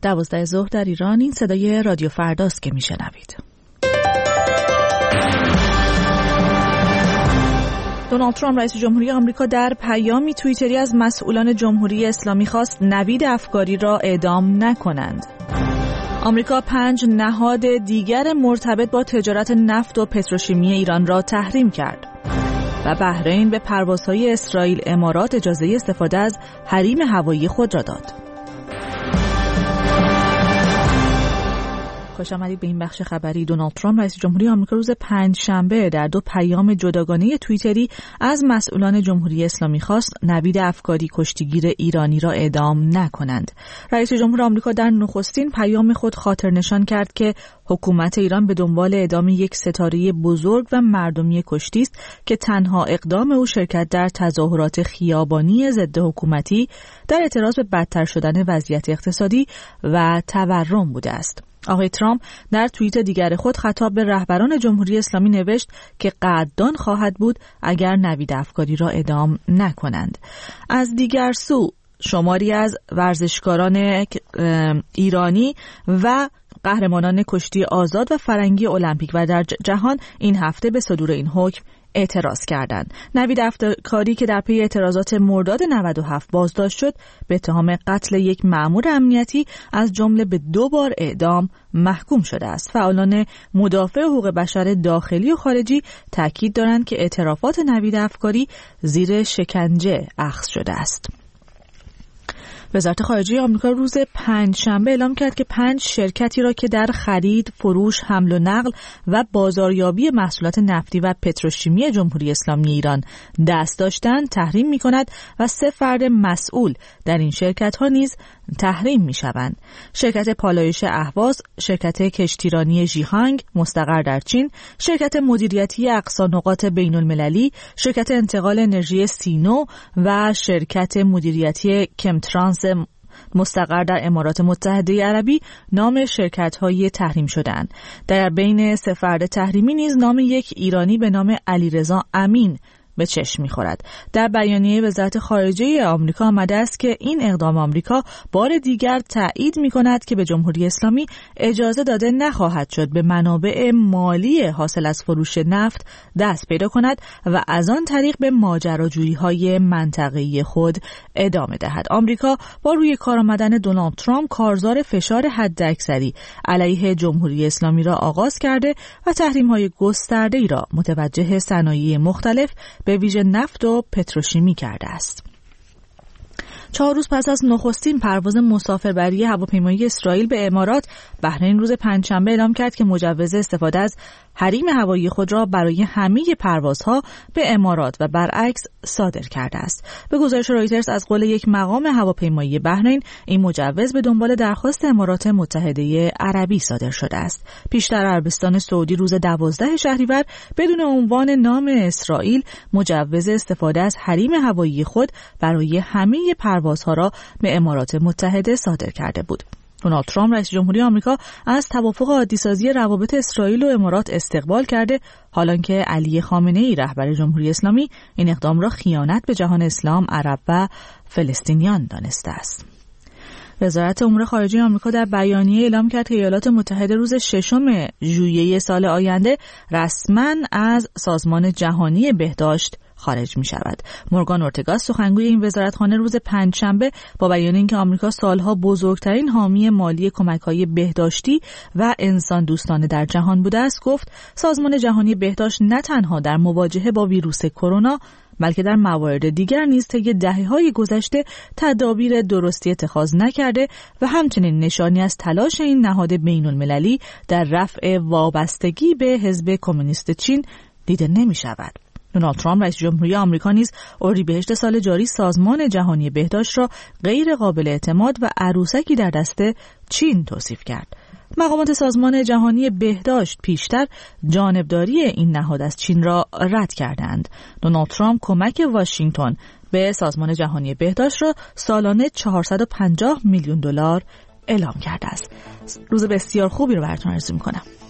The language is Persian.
12 ظهر در ایران. این صدای رادیو فرداست که میشنوید. دونالد ترامپ رئیس جمهوری آمریکا در پیامی توییتری از مسئولان جمهوری اسلامی خواست نوید افکاری را اعدام نکنند. آمریکا 5 نهاد دیگر مرتبط با تجارت نفت و پتروشیمی ایران را تحریم کرد و بحرین به پروازهای اسرائیل امارات اجازه استفاده از حریم هوایی خود را داد. خوش آمدید به این بخش خبری. دونالد ترامپ رئیس جمهوری آمریکا روز پنجشنبه در 2 پیام جداگانه توییتری از مسئولان جمهوری اسلامی خواست نوید افکاری کشتیگیر ایرانی را اعدام نکنند. رئیس جمهور آمریکا در نخستین پیام خود خاطر نشان کرد که حکومت ایران به دنبال اعدام یک ستاره بزرگ و مردمی کشتی است که تنها اقدام او شرکت در تظاهرات خیابانی ضد حکومتی در اعتراض به بدتر شدن وضعیت اقتصادی و تورم بوده است. آقای ترامپ در توییت دیگر خود خطاب به رهبران جمهوری اسلامی نوشت که قدردان خواهد بود اگر نوید افکاری را اعدام نکنند. از دیگر سو شماری از ورزشکاران ایرانی و قهرمانان کشتی آزاد و فرنگی المپیک و در جهان این هفته به صدور این حکم اعتراض کردند. نوید افکاری که در پی اعتراضات مرداد 97 بازداشت شد، به اتهام قتل یک مأمور امنیتی از جمله به 2 بار اعدام محکوم شده است. فعالان مدافع حقوق بشر داخلی و خارجی تاکید دارند که اعترافات نوید افکاری زیر شکنجه اخذ شده است. وزارت خارجه آمریکا روز پنجشنبه اعلام کرد که 5 شرکتی را که در خرید، فروش، حمل و نقل و بازاریابی محصولات نفتی و پتروشیمی جمهوری اسلامی ایران دست داشتند تحریم می‌کند و 3 فرد مسئول در این شرکت‌ها نیز تحریم می‌شوند. شرکت پالایش اهواز، شرکت کشتیرانی ژیهانگ مستقر در چین، شرکت مدیریتی اقصانقاط بین‌المللی، شرکت انتقال انرژی سینو و شرکت مدیریتی کمترانس مستقر در امارات متحده عربی نام شرکت‌های تحریم شده‌اند. در بین 3 فرد تحریمی نیز نام یک ایرانی به نام علیرضا امین به چشم می‌خورد. در بیانیه وزارت خارجه آمریکا آمده است که این اقدام آمریکا بار دیگر تایید می‌کند که به جمهوری اسلامی اجازه داده نخواهد شد به منابع مالی حاصل از فروش نفت دست پیدا کند و از آن طریق به ماجراجویی‌های منطقه‌ای خود ادامه دهد. آمریکا با روی کار آمدن دونالد ترامپ کارزار فشار حداکثری علیه جمهوری اسلامی را آغاز کرده و تحریم‌های گسترده‌ای را متوجه صنایع مختلف به ویژه نفت و پتروشیمی کرده است. 4 روز پس از نخستین پرواز مسافربری هواپیمایی اسرائیل به امارات، بحرین روز پنجشنبه اعلام کرد که مجوز استفاده از حریم هوایی خود را برای همه پروازها به امارات و برعکس صادر کرده است. به گزارش رایترز از قول یک مقام هواپیمایی بحرین، این مجوز به دنبال درخواست امارات متحده عربی صادر شده است. پیشتر عربستان سعودی روز 12 شهریور بدون عنوان نام اسرائیل مجوز استفاده از حریم هوایی خود برای همه پروازها را به امارات متحده صادر کرده بود. دونالد ترامپ رئیس جمهوری آمریکا از توافق عادی‌سازی روابط اسرائیل و امارات استقبال کرده، حالانکه علی خامنه‌ای رهبر جمهوری اسلامی این اقدام را خیانت به جهان اسلام، عرب و فلسطینیان دانسته است. وزارت امور خارجه آمریکا در بیانیه اعلام کرد که ایالات متحده روز 6 ژوئیه سال آینده رسما از سازمان جهانی بهداشت خارج می شود. مورگان اورتگا سخنگوی این وزارتخانه روز پنجشنبه با بیان اینکه آمریکا سالها بزرگترین حامی مالی کمک‌های بهداشتی و انسان دوستانه در جهان بوده است، گفت سازمان جهانی بهداشت نه تنها در مواجهه با ویروس کرونا بلکه در موارد دیگر نیز طی دهه‌های گذشته تدابیر درستی اتخاذ نکرده و همچنین نشانی از تلاش این نهاد بین‌المللی در رفع وابستگی به حزب کمونیست چین دیده نمی‌شود. دونالد ترامپ رئیس جمهوری آمریکا نیز اردیبهشت سال جاری سازمان جهانی بهداشت را غیر قابل اعتماد و عروسکی در دست چین توصیف کرد. مقامات سازمان جهانی بهداشت پیشتر جانبداری این نهاد از چین را رد کردند. دونالد ترامپ کمک واشنگتن به سازمان جهانی بهداشت را سالانه 450 میلیون دلار اعلام کرده است. روز بسیار خوبی رو براتون آرزو می‌کنم.